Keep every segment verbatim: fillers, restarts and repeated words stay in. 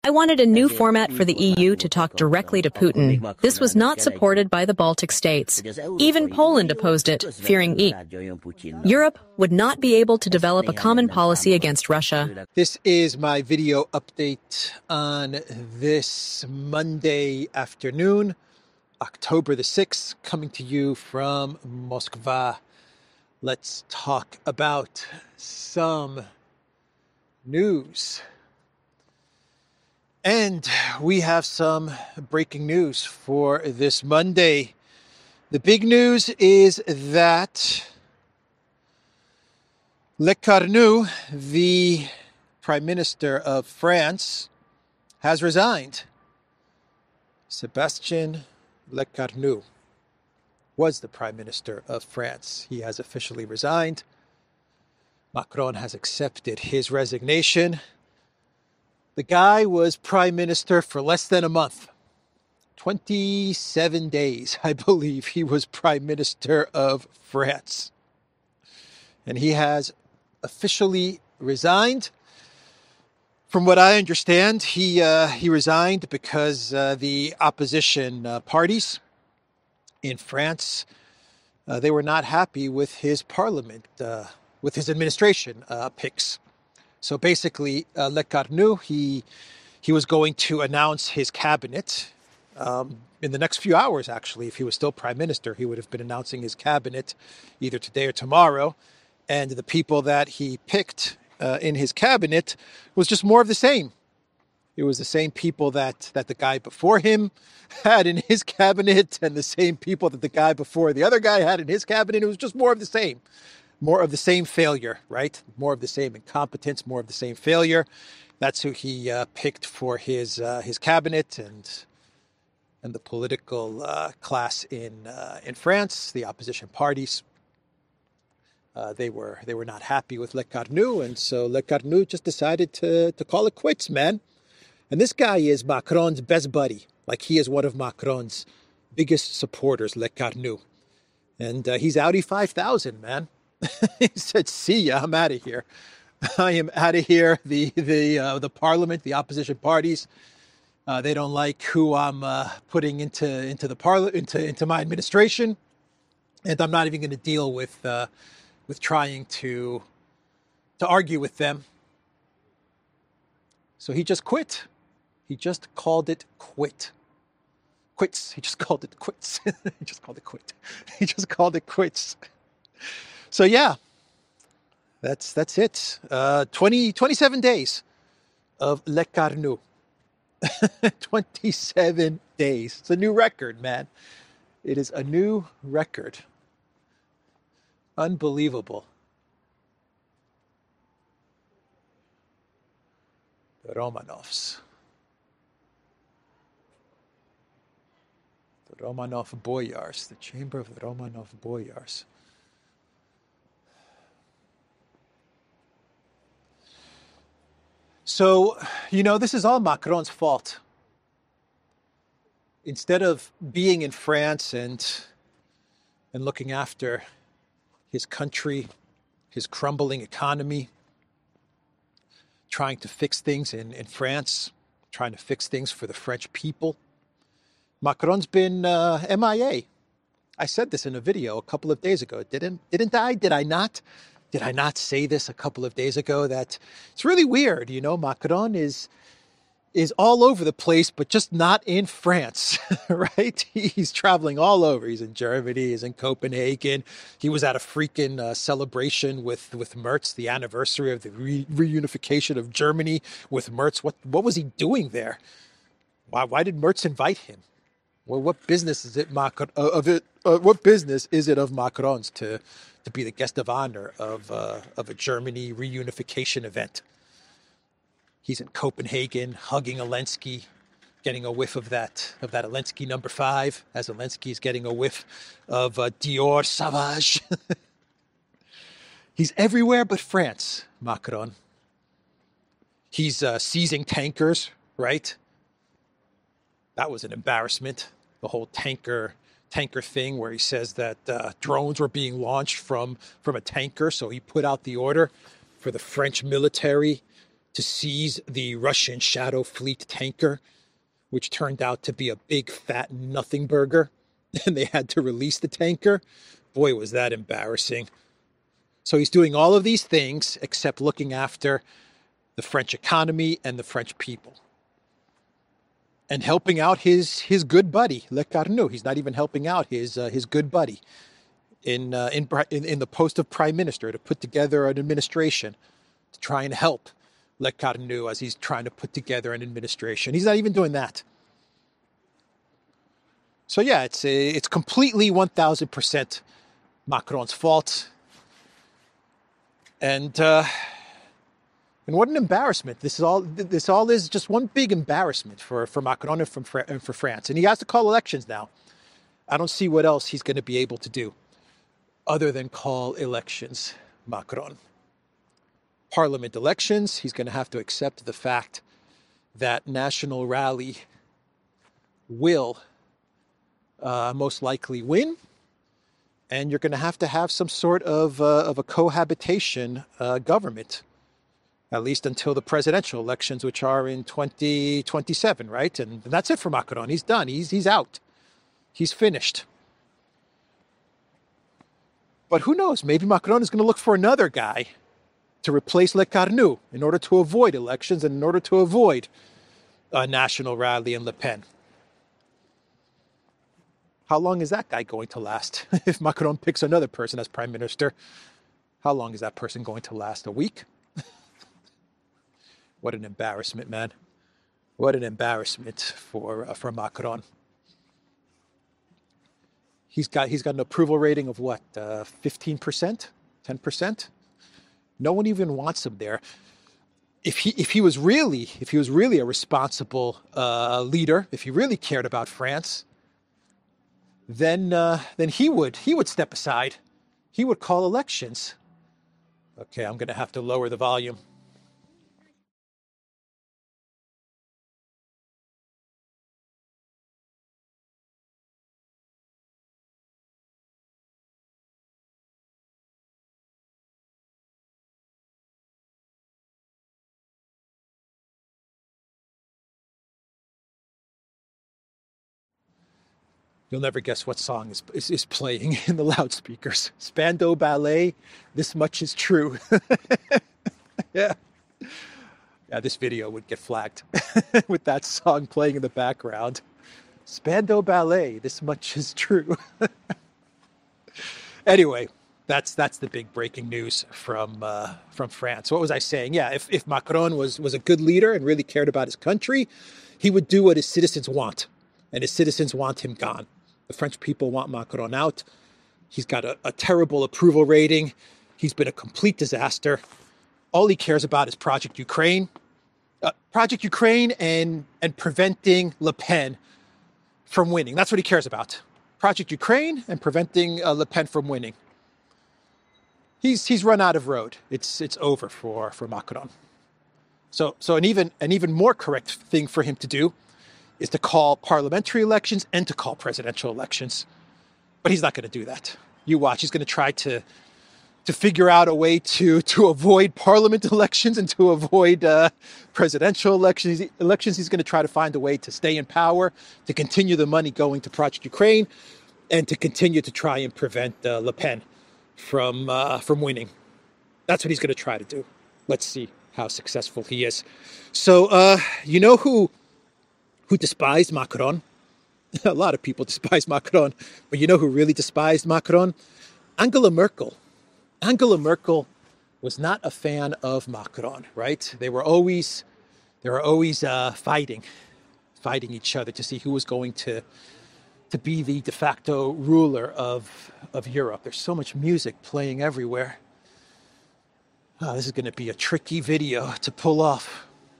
I wanted a new format for the E U to talk directly to Putin. This was not supported by the Baltic states. Even Poland opposed it, fearing E. Europe would not be able to develop a common policy against Russia. This is my video update on this Monday afternoon, October the sixth, coming to you from Moscow. Let's talk about some news. And we have some breaking news for this Monday. The big news is that Lecornu, the Prime Minister of France, has resigned. Sébastien Lecornu was the Prime Minister of France. He has officially resigned. Macron has accepted his resignation. The guy was Prime Minister for less than a month. twenty-seven days, I believe, he was Prime Minister of France. And he has officially resigned. From what I understand, he uh, he resigned because uh, the opposition uh, parties in France, uh, they were not happy with his parliament, uh, with his administration uh, picks. So basically, uh, Lecornu, he he was going to announce his cabinet um, in the next few hours, actually. If he was still prime minister, he would have been announcing his cabinet either today or tomorrow. And the people that he picked uh, in his cabinet was just more of the same. It was the same people that, that the guy before him had in his cabinet and the same people that the guy before the other guy had in his cabinet. It was just more of the same. More of the same failure, right? More of the same incompetence, more of the same failure. That's who he uh, picked for his uh, his cabinet and and the political uh, class in uh, in France, the opposition parties. Uh, they were they were not happy with Lecornu, and so Lecornu just decided to to call it quits, man. And this guy is Macron's best buddy. Like, he is one of Macron's biggest supporters, Lecornu. And uh, he's Audi five thousand, man. He said, see ya, I'm out of here. I am out of here. The the uh, the parliament, the opposition parties, uh, they don't like who I'm uh, putting into into the parliament, into into my administration, and I'm not even going to deal with uh, with trying to to argue with them. So he just quit. He just called it quit. Quits. He just called it quits. He just called it quit. He just called it quits. So yeah, that's that's it. Uh, twenty, twenty-seven days of Lecornu. twenty-seven days. It's a new record, man. It is a new record. Unbelievable. The Romanovs. The Romanov Boyars. The Chamber of the Romanov Boyars. So, you know, this is all Macron's fault. Instead of being in France and and looking after his country, his crumbling economy, trying to fix things in, in France, trying to fix things for the French people, Macron's been uh, M I A. I said this in a video a couple of days ago. Didn't, didn't I? Did I not? Did I not say this a couple of days ago? That it's really weird, you know, Macron is is all over the place, but just not in France, right? He's traveling all over. He's in Germany, he's in Copenhagen. He was at a freaking uh, celebration with, with Merz, the anniversary of the re- reunification of Germany with Merz. What what was he doing there? Why why did Merz invite him? Well, what business is it Macron, uh, of it? Uh, what business is it of Macron's to to be the guest of honor of uh, of a Germany reunification event? He's in Copenhagen, hugging Zelensky, getting a whiff of that of that Zelensky number five, as Zelensky is getting a whiff of uh, Dior Sauvage. He's everywhere but France, Macron. He's uh, seizing tankers, right? That was an embarrassment. The whole tanker tanker thing where he says that uh, drones were being launched from, from a tanker. So he put out the order for the French military to seize the Russian Shadow Fleet tanker, which turned out to be a big fat nothing burger, and they had to release the tanker. Boy, was that embarrassing. So he's doing all of these things except looking after the French economy and the French people. And helping out his his good buddy, Le Carnot. He's not even helping out his uh, his good buddy in, uh, in in in the post of prime minister to put together an administration to try and help Le Carnot as he's trying to put together an administration. He's not even doing that. So yeah, it's a, it's completely one thousand percent Macron's fault. And uh, and what an embarrassment! This is all. This all is just one big embarrassment for, for Macron and, from, and for France. And he has to call elections now. I don't see what else he's going to be able to do other than call elections, Macron. Parliament elections. He's going to have to accept the fact that National Rally will uh, most likely win. And you're going to have to have some sort of uh, of a cohabitation uh, government, at least until the presidential elections, which are in twenty twenty-seven, right? And that's it for Macron. He's done. He's he's out. He's finished. But who knows? Maybe Macron is going to look for another guy to replace Le Carnot in order to avoid elections and in order to avoid a National Rally and Le Pen. How long is that guy going to last? If Macron picks another person as prime minister, how long is that person going to last? A week? What an embarrassment, man. What an embarrassment for uh, for Macron. He's got he's got an approval rating of what, uh, fifteen percent, ten percent? No one even wants him there. If he if he was really if he was really a responsible uh, leader, if he really cared about France, then uh, then he would he would step aside. He would call elections. Okay, I'm going to have to lower the volume. You'll never guess what song is, is, is playing in the loudspeakers. Spandau Ballet, This Much Is True. Yeah. Yeah, this video would get flagged with that song playing in the background. Spandau Ballet, This Much Is True. Anyway, that's that's the big breaking news from uh, from France. What was I saying? Yeah, if, if Macron was, was a good leader and really cared about his country, he would do what his citizens want. And his citizens want him gone. The French people want Macron out. He's got a, a terrible approval rating. He's been a complete disaster. All he cares about is Project Ukraine. Uh, Project Ukraine and, and preventing Le Pen from winning. That's what he cares about. Project Ukraine and preventing uh, Le Pen from winning. He's he's run out of road. It's it's over for, for Macron. So so an even an even more correct thing for him to do is to call parliamentary elections and to call presidential elections. But he's not going to do that. You watch. He's going to try to to figure out a way to to avoid parliament elections and to avoid uh, presidential elections. Elections. He's going to try to find a way to stay in power, to continue the money going to Project Ukraine, and to continue to try and prevent uh, Le Pen from uh, from winning. That's what he's going to try to do. Let's see how successful he is. So uh, you know who. Who despised Macron? A lot of people despise Macron, but you know who really despised Macron? Angela Merkel. Angela Merkel was not a fan of Macron, right? They were always, they were always uh, fighting, fighting each other to see who was going to, to be the de facto ruler of of Europe. There's so much music playing everywhere. Oh, this is going to be a tricky video to pull off.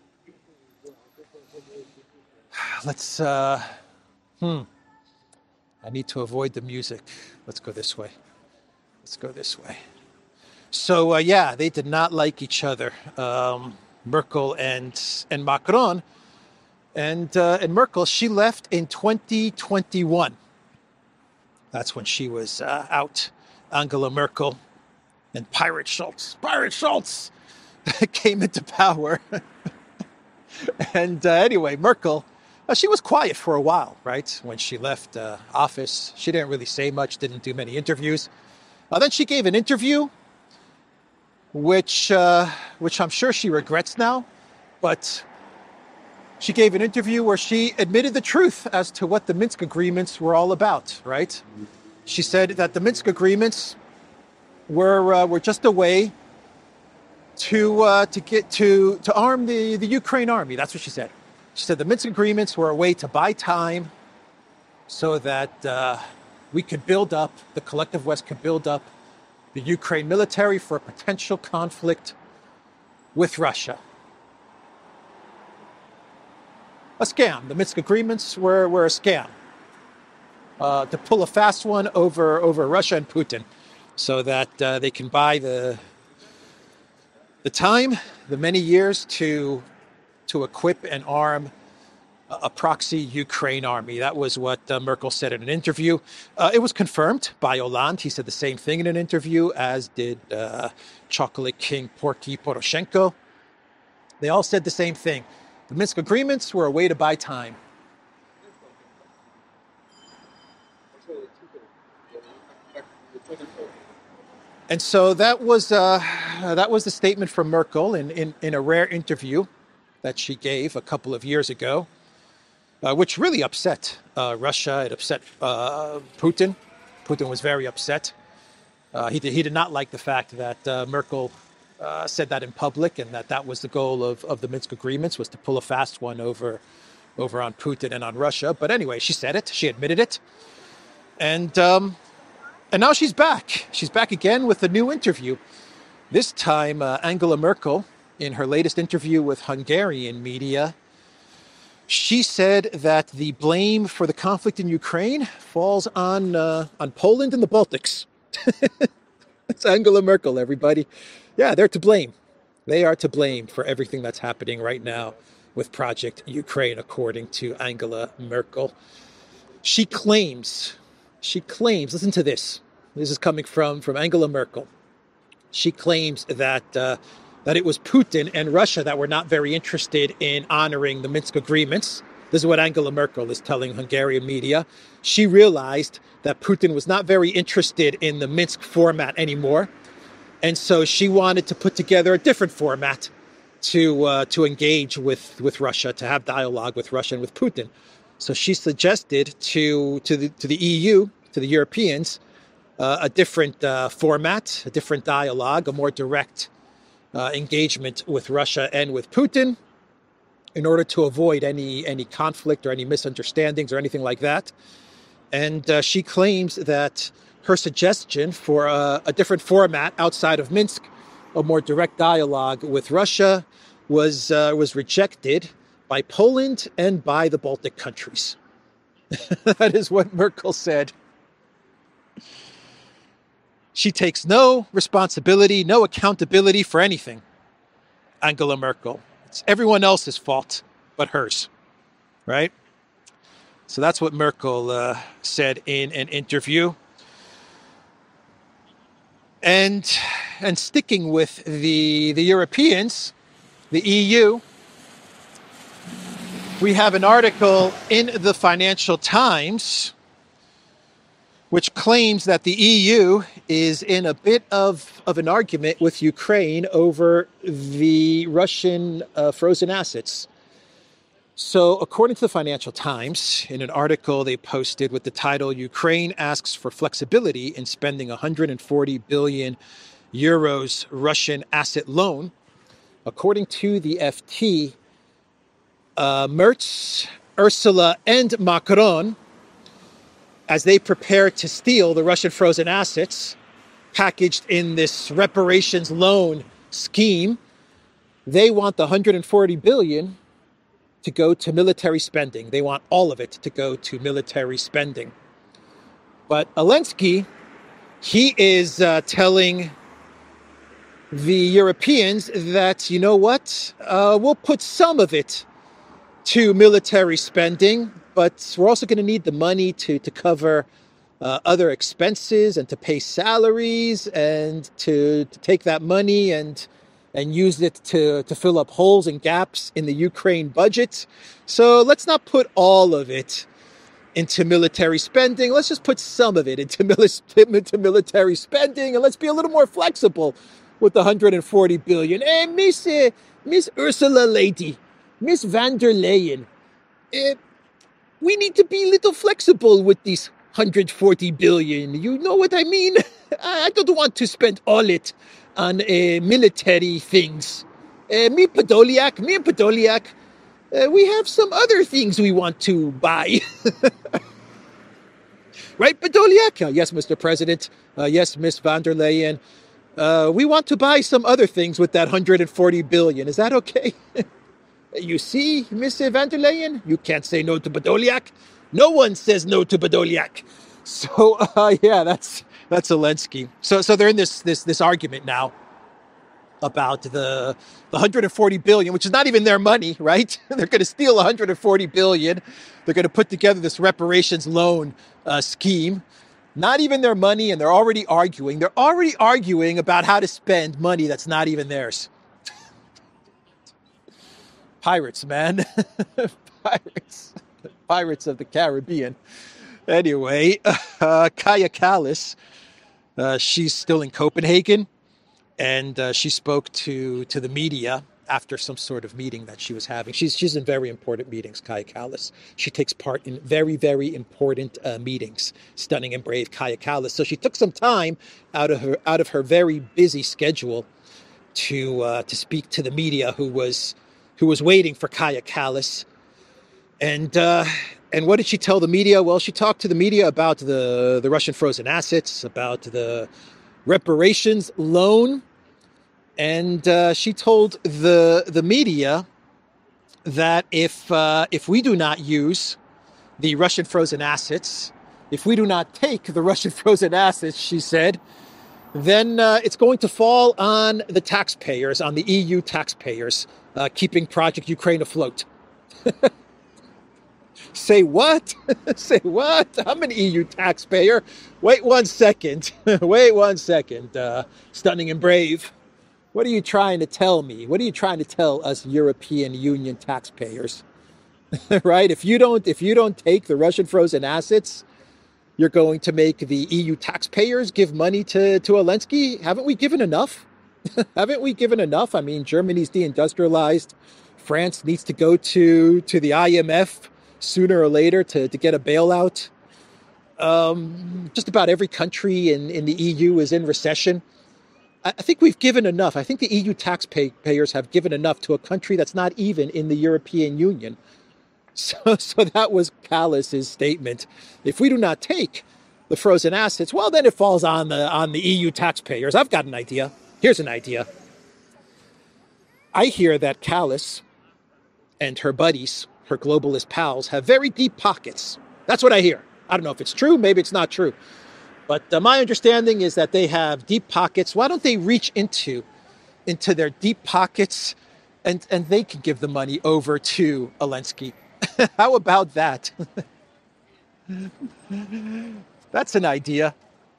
Let's, uh, hmm, I need to avoid the music. Let's go this way. Let's go this way. So, uh, yeah, they did not like each other, um, Merkel and and Macron. And, uh, and Merkel, she left in twenty twenty-one. That's when she was uh, out. Angela Merkel and Pirate Schultz. Pirate Schultz! came into power. and uh, anyway, Merkel, uh, she was quiet for a while, right? When she left uh, office, she didn't really say much, didn't do many interviews. Uh, then she gave an interview, which uh, which I'm sure she regrets now, but she gave an interview where she admitted the truth as to what the Minsk agreements were all about, right? She said that the Minsk agreements were uh, were just a way to uh, to get to to arm the, the Ukraine army. That's what she said. She said the Minsk agreements were a way to buy time so that uh, we could build up, the collective West could build up the Ukraine military for a potential conflict with Russia. A scam. The Minsk agreements were, were a scam. Uh, to pull a fast one over, over Russia and Putin so that uh, they can buy the the time, the many years to to equip and arm a, a proxy Ukraine army. That was what uh, Merkel said in an interview. Uh, it was confirmed by Hollande. He said the same thing in an interview, as did uh, Chocolate King Porky Poroshenko. They all said the same thing. The Minsk agreements were a way to buy time. And so that was uh, that was the statement from Merkel in, in, in a rare interview that she gave a couple of years ago, uh, which really upset uh, Russia. It upset uh, Putin. Putin was very upset. Uh, he, did, he did not like the fact that uh, Merkel uh, said that in public, and that that was the goal of, of the Minsk agreements, was to pull a fast one over, over on Putin and on Russia. But anyway, she said it. She admitted it. And... Um, And now she's back. She's back again with a new interview. This time, uh, Angela Merkel, in her latest interview with Hungarian media, she said that the blame for the conflict in Ukraine falls on uh, on Poland and the Baltics. It's Angela Merkel, everybody. Yeah, they're to blame. They are to blame for everything that's happening right now with Project Ukraine, according to Angela Merkel. She claims... She claims, listen to this. This is coming from, from Angela Merkel. She claims that uh, that it was Putin and Russia that were not very interested in honoring the Minsk agreements. This is what Angela Merkel is telling Hungarian media. She realized that Putin was not very interested in the Minsk format anymore. And so she wanted to put together a different format to uh, to engage with, with Russia, to have dialogue with Russia and with Putin. So she suggested to to the to the E U, to the Europeans, uh, a different uh, format, a different dialogue, a more direct uh, engagement with Russia and with Putin, in order to avoid any any conflict or any misunderstandings or anything like that. And uh, she claims that her suggestion for a, a different format outside of Minsk, a more direct dialogue with Russia, was uh, was rejected by Poland and by the Baltic countries. That is what Merkel said. She takes no responsibility, no accountability for anything. Angela Merkel. It's everyone else's fault but hers, right? So that's what Merkel uh, said in an interview. And and sticking with the the Europeans, the E U, we have an article in the Financial Times which claims that the E U is in a bit of, of an argument with Ukraine over the Russian uh, frozen assets. So according to the Financial Times, in an article they posted with the title, Ukraine asks for flexibility in spending one hundred forty billion euros Russian asset loan. According to the F T, uh, Merz, Ursula, and Macron, as they prepare to steal the Russian frozen assets packaged in this reparations loan scheme, they want the one hundred forty billion to go to military spending. They want all of it to go to military spending. But Zelensky, he is uh, telling the Europeans that, you know what, uh, we'll put some of it to military spending, but we're also going to need the money to, to cover uh, other expenses and to pay salaries and to, to take that money and and used it to, to fill up holes and gaps in the Ukraine budget. So let's not put all of it into military spending. Let's just put some of it into, mili- into military spending, and let's be a little more flexible with the one hundred forty billion. Hey, Miss uh, Miss Ursula Lady, Miss van der Leyen, uh, we need to be a little flexible with these one hundred forty billion. You know what I mean? I don't want to spend all it on uh, military things. Uh, me Podolyak, me and Podolyak, uh, we have some other things we want to buy. Right, Podolyak? Uh, yes, Mister President. Uh, yes, Miss van der Leyen. Uh, we want to buy some other things with that one hundred forty billion. Is that okay? You see, Miss van der Leyen, you can't say no to Podolyak. No one says no to Podolyak. So, uh, yeah, that's that's Zelensky. So, so they're in this this this argument now about the the one hundred forty billion, which is not even their money, right? They're going to steal one hundred forty billion. They're going to put together this reparations loan uh, scheme. Not even their money, and they're already arguing. They're already arguing about how to spend money that's not even theirs. Pirates, man. Pirates. Pirates of the Caribbean. Anyway, uh, Kaja Kallas, uh, she's still in Copenhagen, and uh, she spoke to, to the media after some sort of meeting that she was having. She's she's in very important meetings, Kaja Kallas. She takes part in very, very important uh, meetings. Stunning and brave Kaja Kallas. So she took some time out of her out of her very busy schedule to uh, to speak to the media, who was who was waiting for Kaja Kallas. And uh, and what did she tell the media? Well, she talked to the media about the the Russian frozen assets, about the reparations loan. And uh, she told the the media that if uh, if we do not use the Russian frozen assets, if we do not take the Russian frozen assets, she said, then uh, it's going to fall on the taxpayers, on the E U taxpayers, uh, keeping Project Ukraine afloat. Say what? Say what? I'm an E U taxpayer. Wait one second. Wait one second. Uh, stunning and brave. What are you trying to tell me? What are you trying to tell us European Union taxpayers? Right? If you don't, if you don't take the Russian frozen assets, you're going to make the E U taxpayers give money to, to Zelensky? Haven't we given enough? Haven't we given enough? I mean, Germany's deindustrialized. France needs to go to, to the I M F sooner or later to, to get a bailout. Um, just about every country in, in the E U is in recession. I think we've given enough. I think the E U taxpayers have given enough to a country that's not even in the European Union. So, so that was Kallas's statement. If we do not take the frozen assets, well, then it falls on the on the E U taxpayers. I've got an idea. Here's an idea. I hear that Kallas and her buddies, her globalist pals, have very deep pockets. That's what I hear. I don't know if it's true. Maybe it's not true. But uh, my understanding is that they have deep pockets. Why don't they reach into, into their deep pockets and, and they can give the money over to Zelensky? How about that? That's an idea.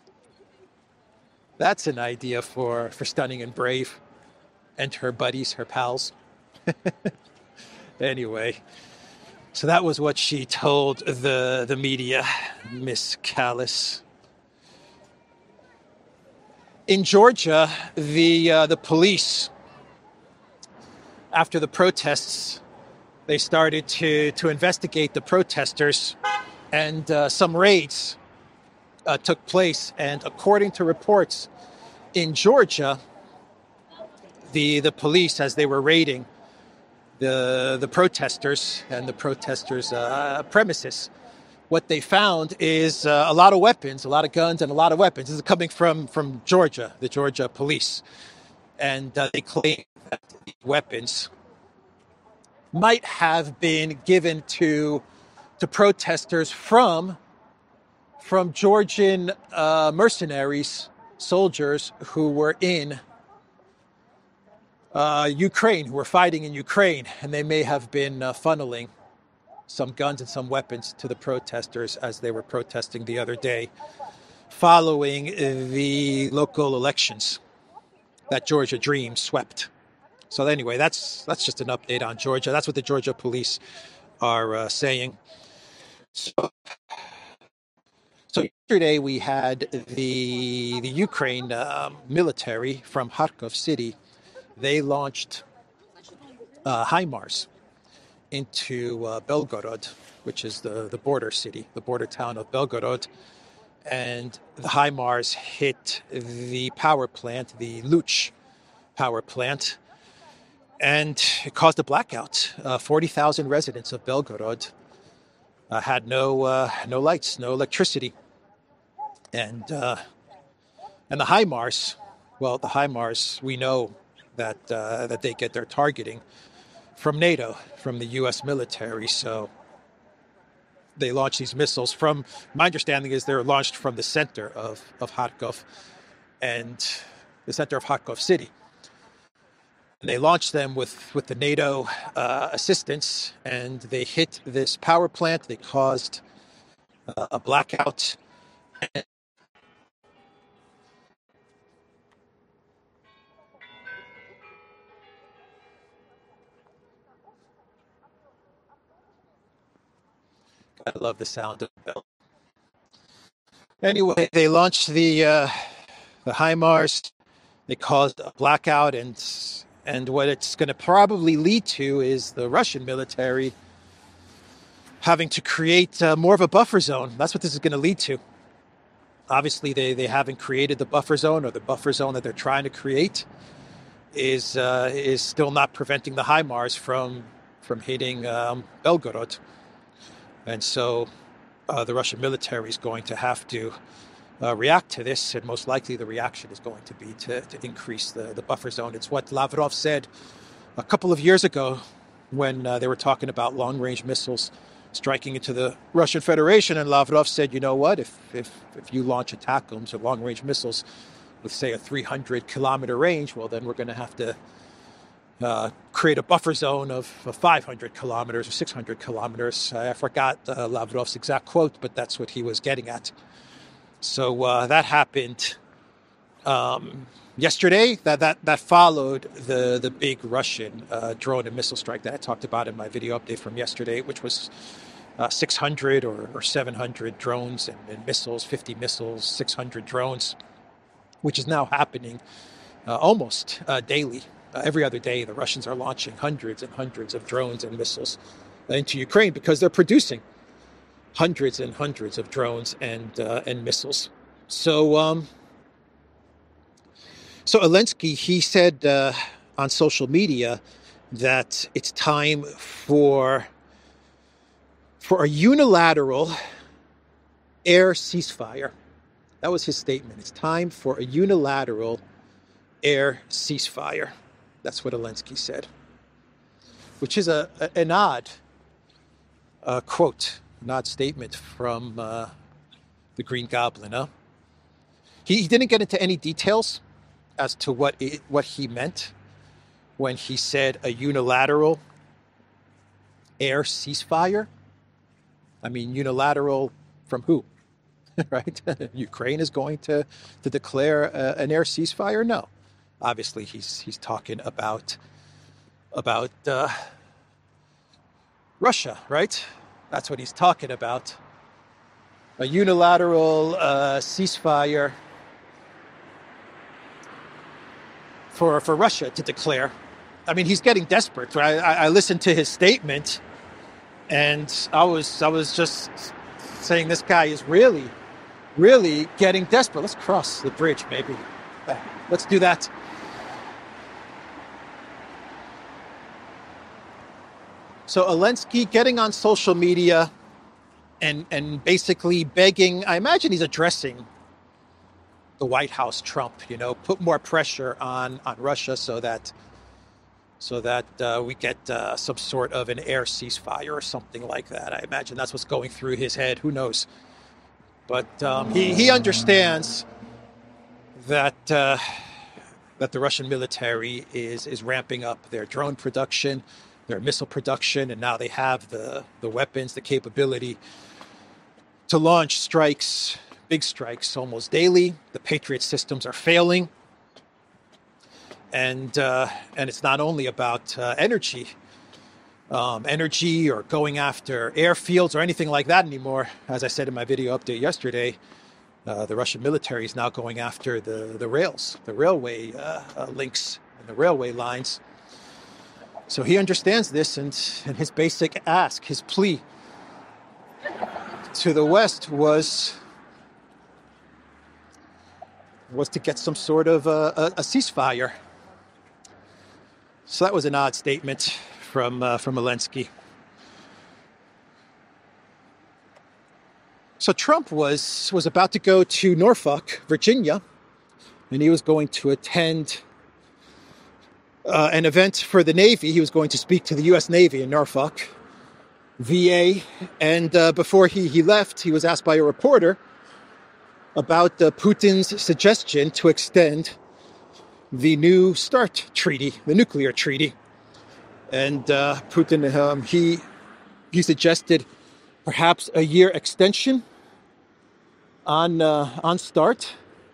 That's an idea for, for Stunning and Brave and her buddies, her pals. Anyway, so that was what she told the, the media, Miss Kallas. In Georgia, the uh, the police, after the protests, they started to, to investigate the protesters, and uh, some raids uh, took place. And according to reports in Georgia, the the police, as they were raiding the the protesters and the protesters' uh, premises, what they found is uh, a lot of weapons, a lot of guns and a lot of weapons. This is coming from, from Georgia, the Georgia police. And uh, they claim that these weapons might have been given to to protesters from, from Georgian uh, mercenaries, soldiers who were in uh, Ukraine, who were fighting in Ukraine. And they may have been uh, funneling some guns and some weapons to the protesters as they were protesting the other day following the local elections that Georgia Dream swept So anyway, that's that's just an update on Georgia. That's what the Georgia police are uh, saying. So, so yesterday we had the the Ukraine um, military from Kharkov City. They launched uh, HIMARS into uh, Belgorod, which is the, the border city, the border town of Belgorod. And the HIMARS hit the power plant, the Luch power plant, and it caused a blackout. Uh, forty thousand residents of Belgorod uh, had no uh, no lights, no electricity. And uh, and the HIMARS, well, the HIMARS, we know that uh, that they get their targeting from NATO, from the U S military. So they launch these missiles from, my understanding is they're launched from the center of, of Kharkov and the center of Kharkov City. And they launched them with, with the NATO uh, assistance, and they hit this power plant. They caused uh, a blackout. I love the sound of the bell. Anyway, they launched the uh, the HIMARS. They caused a blackout, and and what it's going to probably lead to is the Russian military having to create uh, more of a buffer zone. That's what this is going to lead to. Obviously, they, they haven't created the buffer zone, or the buffer zone that they're trying to create is uh, is still not preventing the HIMARS from from hitting um, Belgorod. And so uh, the Russian military is going to have to uh, react to this, and most likely the reaction is going to be to, to increase the, the buffer zone. It's what Lavrov said a couple of years ago when uh, they were talking about long-range missiles striking into the Russian Federation, and Lavrov said, you know what, if if, if you launch ATACMS or long-range missiles with, say, a three hundred kilometer range, well, then we're going to have to Uh, create a buffer zone of, of five hundred kilometers or six hundred kilometers. I forgot uh, Lavrov's exact quote, but that's what he was getting at. So uh, that happened um, yesterday. That that that followed the the big Russian uh, drone and missile strike that I talked about in my video update from yesterday, which was uh, six hundred or, or seven hundred drones and, and missiles, fifty missiles, six hundred drones, which is now happening uh, almost uh, daily. Uh, every other day, the Russians are launching hundreds and hundreds of drones and missiles into Ukraine because they're producing hundreds and hundreds of drones and uh, and missiles. So, um, so Zelensky, he said uh, on social media that it's time for for a unilateral air ceasefire. That was his statement. It's time for a unilateral air ceasefire. That's what Zelensky said, which is a, a an odd uh, quote, an odd statement from uh, the Green Goblin. Huh? He, he didn't get into any details as to what it, what he meant when he said a unilateral air ceasefire. I mean, unilateral from who? Right? Ukraine is going to to declare a, an air ceasefire? No. Obviously, he's he's talking about about uh, Russia, right? That's what he's talking about. A unilateral uh, ceasefire for for Russia to declare. I mean, he's getting desperate. Right? I, I listened to his statement, and I was I was just saying this guy is really, really getting desperate. Let's cross the bridge, maybe. Let's do that. So Zelensky getting on social media and and basically begging, I imagine he's addressing the White House, Trump, you know, put more pressure on, on Russia so that so that uh, we get uh, some sort of an air ceasefire or something like that. I imagine that's what's going through his head. Who knows? But um, he, he understands that uh, that the Russian military is is ramping up their drone production, their missile production, and now they have the, the weapons, the capability to launch strikes, big strikes almost daily. The Patriot systems are failing. And uh, and it's not only about uh, energy, um, energy or going after airfields or anything like that anymore. As I said in my video update yesterday, uh, the Russian military is now going after the, the rails, the railway uh, uh, links and the railway lines. So he understands this, and, and his basic ask, his plea to the West was was to get some sort of a, a, a ceasefire. So that was an odd statement from uh, from Zelensky. So Trump was was about to go to Norfolk, Virginia, and he was going to attend uh, an event for the Navy. He was going to speak to the U S Navy in Norfolk, V A. And uh, before he, he left, he was asked by a reporter about uh, Putin's suggestion to extend the New START treaty, the nuclear treaty. And uh, Putin, um, he he suggested perhaps a year extension on uh, on START.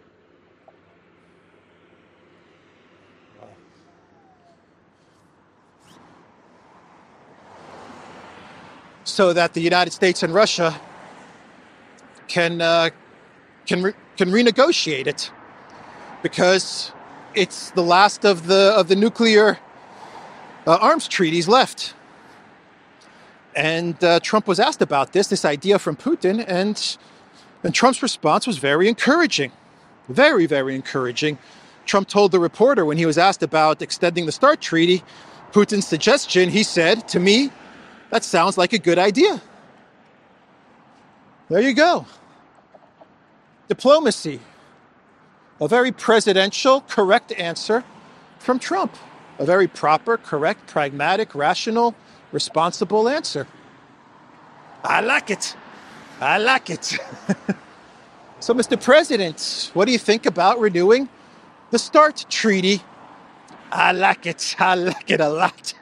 So that the United States and Russia can uh, can re- can renegotiate it, because it's the last of the of the nuclear uh, arms treaties left. And uh, Trump was asked about this, this idea from Putin, and and Trump's response was very encouraging, very very encouraging. Trump told the reporter when he was asked about extending the START treaty, Putin's suggestion, he said, "To me, that sounds like a good idea." There you go. Diplomacy. A very presidential, correct answer from Trump. A very proper, correct, pragmatic, rational, responsible answer. I like it. I like it. So, Mister President, what do you think about renewing the START treaty? I like it. I like it a lot.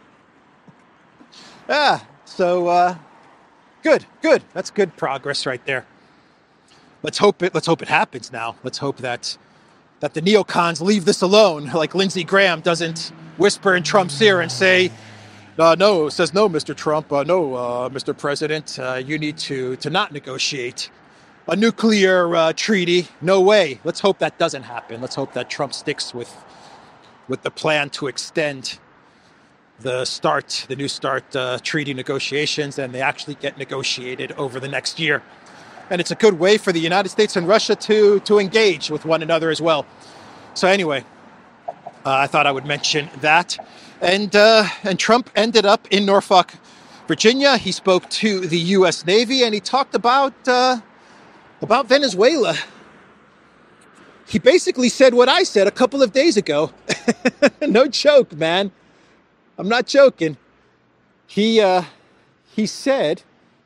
Ah, so uh, good, good. That's good progress right there. Let's hope it. Let's hope it happens now. Let's hope that that the neocons leave this alone. Like Lindsey Graham doesn't whisper in Trump's ear and say, uh, "No," says no, Mister Trump. Uh, no, uh, Mister President, uh, you need to to not negotiate a nuclear uh, treaty. No way. Let's hope that doesn't happen. Let's hope that Trump sticks with with the plan to extend the START, the New START uh, treaty negotiations, and they actually get negotiated over the next year. And it's a good way for the United States and Russia to, to engage with one another as well. So anyway, uh, I thought I would mention that. And uh, and Trump ended up in Norfolk, Virginia. He spoke to the U S Navy, and he talked about uh, about Venezuela. He basically said what I said a couple of days ago. No joke, man. I'm not joking. He uh, he said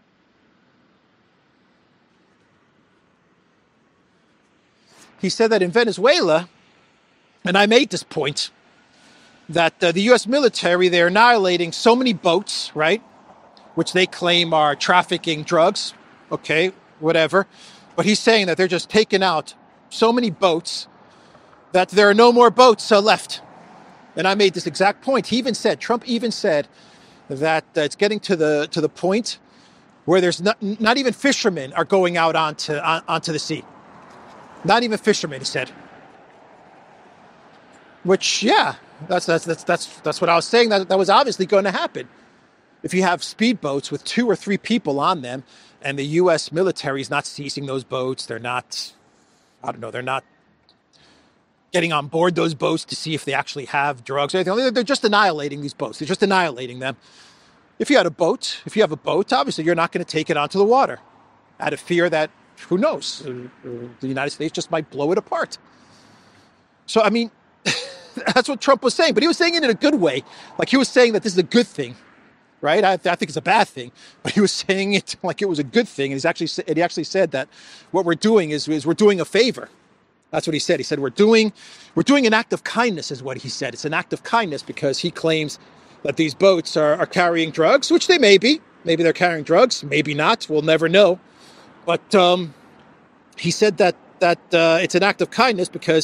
he said that in Venezuela, and I made this point, that uh, the U S military, they're annihilating so many boats, right, which they claim are trafficking drugs. Okay, whatever. But he's saying that they're just taking out so many boats that there are no more boats uh, left. And I made this exact point. He even said, Trump even said that uh, it's getting to the to the point where there's not, not even fishermen are going out onto on, onto the sea. Not even fishermen, he said. Which, yeah, that's that's that's that's that's what I was saying. That that was obviously going to happen. If you have speedboats with two or three people on them, and the U S military is not seizing those boats, they're not, I don't know, they're not getting on board those boats to see if they actually have drugs or anything. They're just annihilating these boats. They're just annihilating them. If you had a boat, if you have a boat, obviously you're not going to take it onto the water out of fear that, who knows, the United States just might blow it apart. So, I mean, that's what Trump was saying, but he was saying it in a good way. Like he was saying that this is a good thing, right? I, I think it's a bad thing, but he was saying it like it was a good thing. And he's actually, and he actually said that what we're doing is, is we're doing a favor. That's what he said. He said, we're doing, we're doing an act of kindness is what he said. It's an act of kindness because he claims that these boats are, are carrying drugs, which they may be. Maybe they're carrying drugs, maybe not. We'll never know. But um, he said that that uh, it's an act of kindness because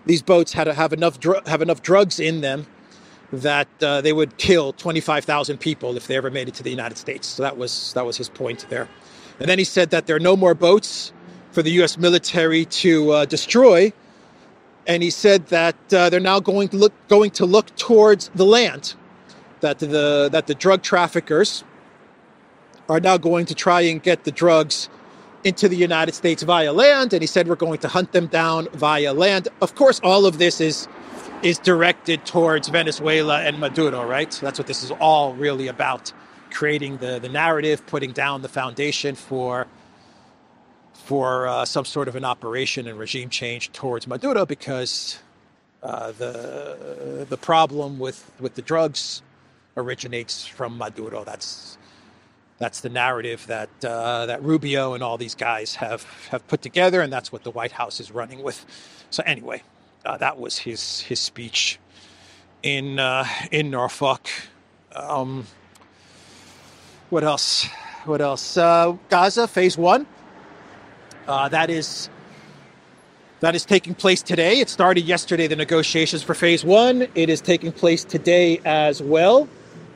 these boats had to have enough dr- have enough drugs in them that uh, they would kill twenty-five thousand people if they ever made it to the United States. So that was that was his point there. And then he said that there are no more boats for the U S military to uh, destroy. And he said that uh, they're now going to look going to look towards the land, that the that the drug traffickers are now going to try and get the drugs into the United States via land. And he said we're going to hunt them down via land. Of course, all of this is is directed towards Venezuela and Maduro, right? So that's what this is all really about, creating the, the narrative, putting down the foundation for for uh, some sort of an operation and regime change towards Maduro, because uh, the the problem with, with the drugs originates from Maduro. That's that's the narrative that uh, that Rubio and all these guys have, have put together, and that's what the White House is running with. So anyway, uh, that was his his speech in uh, in Norfolk. Um, what else? What else? Uh, Gaza phase one. Uh, that is that is taking place today. It started yesterday, the negotiations for phase one. It is taking place today as well.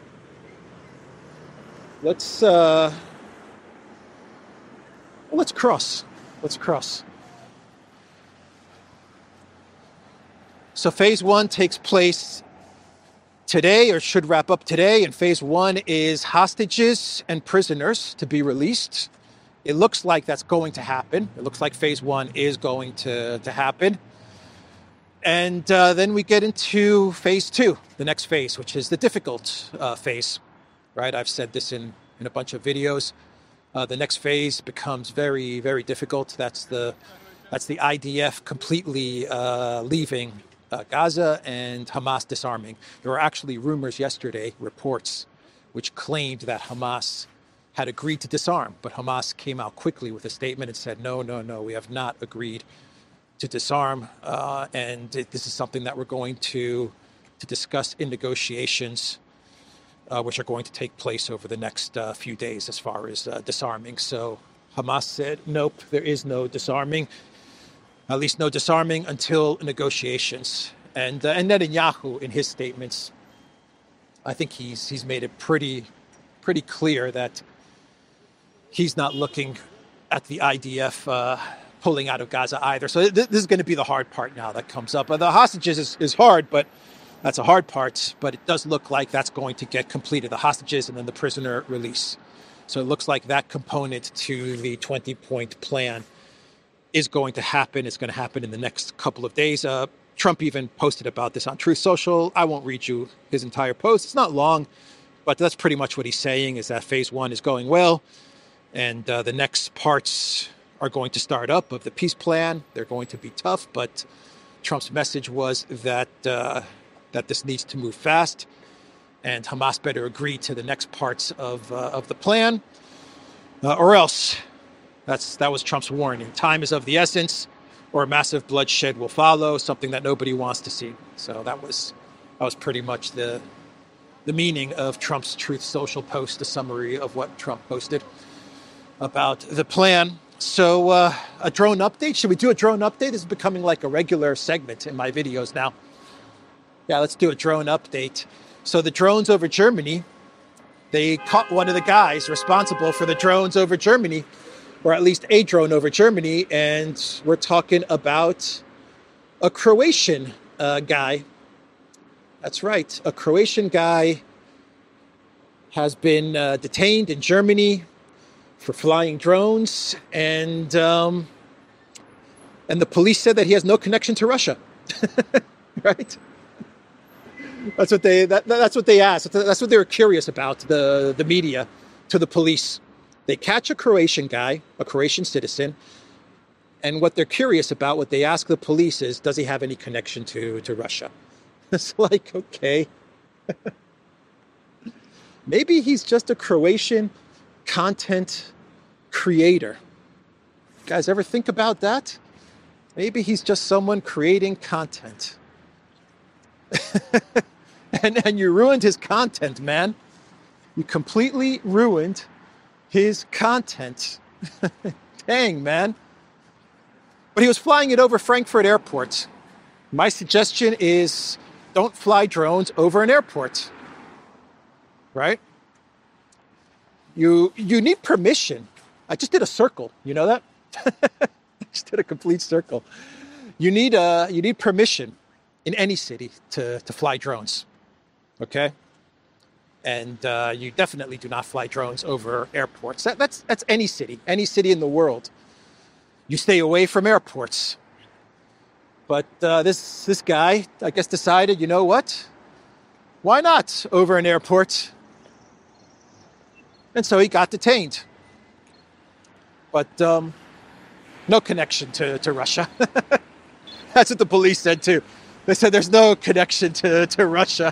Let's uh, let's cross. Let's cross. So phase one takes place today, or should wrap up today. And phase one is hostages and prisoners to be released. It looks like that's going to happen. It looks like phase one is going to, to happen. And uh, then we get into phase two, the next phase, which is the difficult uh, phase, right? I've said this in, in a bunch of videos. Uh, the next phase becomes very, very difficult. That's the that's the I D F completely uh, leaving uh, Gaza and Hamas disarming. There were actually rumors yesterday, reports, which claimed that Hamas had agreed to disarm, but Hamas came out quickly with a statement and said, no, no, no, we have not agreed to disarm, uh, and it, this is something that we're going to to discuss in negotiations, uh, which are going to take place over the next uh, few days as far as uh, disarming. So Hamas said, nope, there is no disarming, at least no disarming until negotiations. And uh, and Netanyahu, in his statements, I think he's he's made it pretty pretty clear that he's not looking at the I D F uh, pulling out of Gaza either. So th- this is going to be the hard part now that comes up. Uh, the hostages is, is hard, but that's a hard part. But it does look like that's going to get completed, the hostages and then the prisoner release. So it looks like that component to the twenty-point plan is going to happen. It's going to happen in the next couple of days. Uh, Trump even posted about this on Truth Social. I won't read you his entire post. It's not long, but that's pretty much what he's saying, is that phase one is going well. And uh, the next parts are going to start up of the peace plan. They're going to be tough, but Trump's message was that uh, that this needs to move fast, and Hamas better agree to the next parts of uh, of the plan, uh, or else. That's that was Trump's warning. Time is of the essence, or massive bloodshed will follow. Something that nobody wants to see. So that was that was pretty much the the meaning of Trump's Truth Social post, a summary of what Trump posted about the plan. So uh, a drone update. Should we do a drone update? This is becoming like a regular segment in my videos now. Yeah, let's do a drone update. So the drones over Germany, they caught one of the guys responsible for the drones over Germany, or at least a drone over Germany. And we're talking about a Croatian uh, guy. That's right. A Croatian guy has been uh, detained in Germany for flying drones, and um, and the police said that he has no connection to Russia. Right? That's what they that, that's what they asked. That's what they were curious about, the the media, to the police. They catch a Croatian guy, a Croatian citizen, and what they're curious about, what they ask the police is, does he have any connection to, to Russia? It's like, okay. Maybe he's just a Croatian content creator. You guys ever think about that? Maybe he's just someone creating content. and and you ruined his content, man. You completely ruined his content. Dang, man. But he was flying it over Frankfurt Airport. My suggestion is don't fly drones over an airport, right? You you need permission. I just did a circle. You know that? I just did a complete circle. You need uh you need permission in any city to, to fly drones, okay? And uh, you definitely do not fly drones over airports. That, that's that's any city, any city in the world. You stay away from airports. But uh, this this guy, I guess, decided, you know what? Why not over an airport? And so he got detained. But um, no connection to, to Russia. That's what the police said too. They said there's no connection to, to Russia.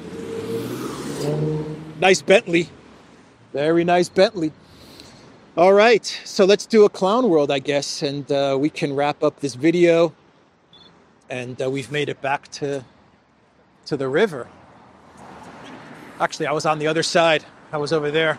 Nice Bentley. Very nice Bentley. All right, so let's do a clown world, I guess, and uh, we can wrap up this video. And uh, we've made it back to to the river. Actually, I was on the other side. I was over there.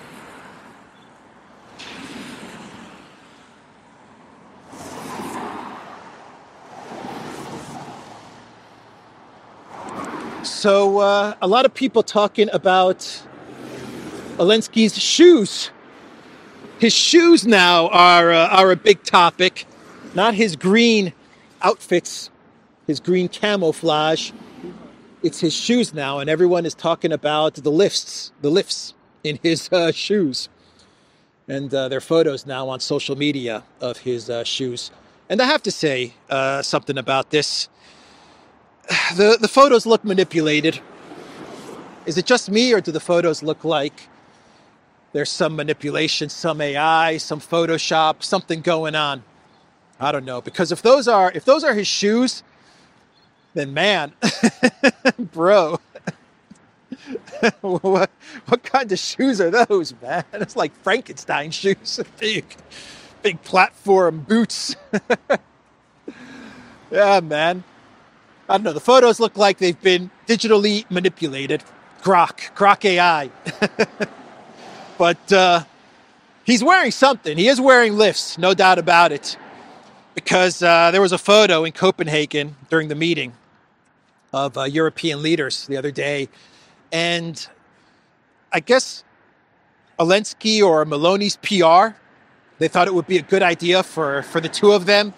So uh, a lot of people talking about Zelensky's shoes. His shoes now are uh, are a big topic, not his green outfits, his green camouflage. It's his shoes now, and everyone is talking about the lifts, the lifts in his uh, shoes. And uh, there are photos now on social media of his uh, shoes. And I have to say uh, something about this. The the photos look manipulated. Is it just me, or do the photos look like there's some manipulation, some A I, some Photoshop, something going on? I don't know, because if those are if those are his shoes, then man, bro, what what kind of shoes are those, man? It's like Frankenstein shoes, big, big platform boots. Yeah, man. I don't know. The photos look like they've been digitally manipulated. Grok, Grok A I. But uh, he's wearing something. He is wearing lifts, no doubt about it. Because uh, there was a photo in Copenhagen during the meeting of uh, European leaders the other day. And I guess Zelensky or Meloni's P R, they thought it would be a good idea for, for the two of them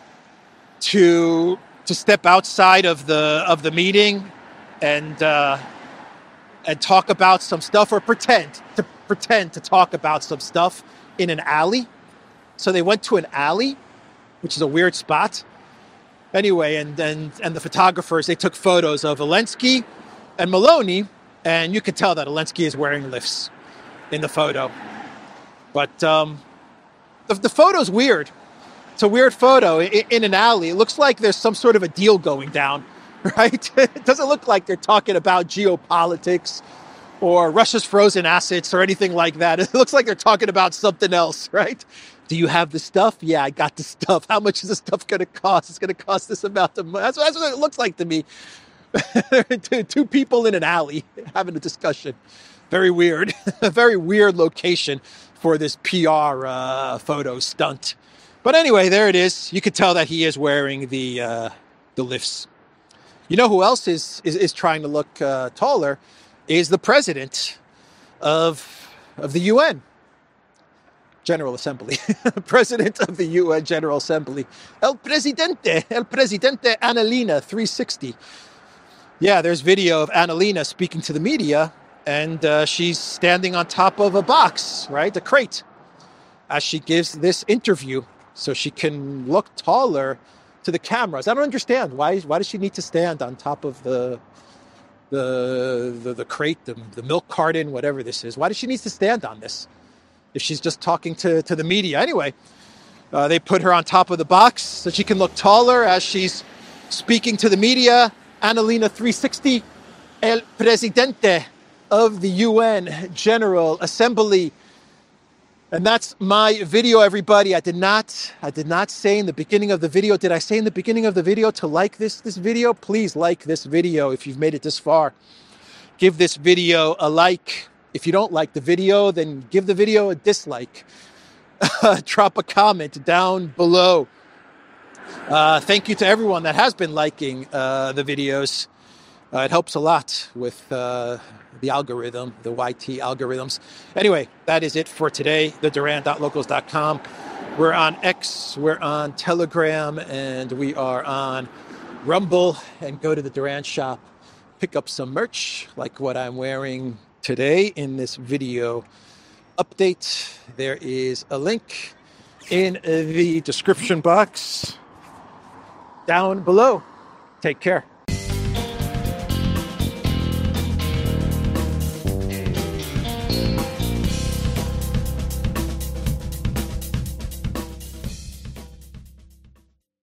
to to step outside of the of the meeting and uh, and talk about some stuff, or pretend to pretend to talk about some stuff in an alley. So they went to an alley, which is a weird spot. Anyway, and and and the photographers, they took photos of Zelensky and Meloni, and you could tell that Zelensky is wearing lifts in the photo. But um, the, the photo's weird. It's a weird photo in, in an alley. It looks like there's some sort of a deal going down, right? It doesn't look like they're talking about geopolitics or Russia's frozen assets or anything like that. It looks like they're talking about something else, right? Do you have the stuff? Yeah, I got the stuff. How much is the stuff going to cost? It's going to cost this amount of money. That's, that's what it looks like to me. two, two people in an alley having a discussion. Very weird. A very weird location for this P R uh, photo stunt. But anyway, there it is. You could tell that he is wearing the uh, the lifts. You know who else is is, is trying to look uh, taller? Is the president of of the U N General Assembly. President of the U N General Assembly. El Presidente, El Presidente Annalena three sixty. Yeah, there's video of Annalena speaking to the media, and uh, she's standing on top of a box, right, a crate, as she gives this interview, so she can look taller to the cameras. I don't understand why. Why does she need to stand on top of the the the, the crate, the, the milk carton, whatever this is? Why does she need to stand on this if she's just talking to, to the media? Anyway, uh, they put her on top of the box so she can look taller as she's speaking to the media. Annalena three sixty, El Presidente of the U N General Assembly. And that's my video, everybody. I did not, I did not say in the beginning of the video, did I say in the beginning of the video to like this, this video? Please like this video if you've made it this far. Give this video a like. If you don't like the video, then give the video a dislike. Drop a comment down below. Uh, thank you to everyone that has been liking uh, the videos. Uh, it helps a lot with uh, the algorithm, the Y T algorithms. Anyway, that is it for today, the duran dot locals dot com. We're on X, we're on Telegram, and we are on Rumble. And go to the Duran shop, pick up some merch like what I'm wearing today in this video update. There is a link in the description box down below. Take care.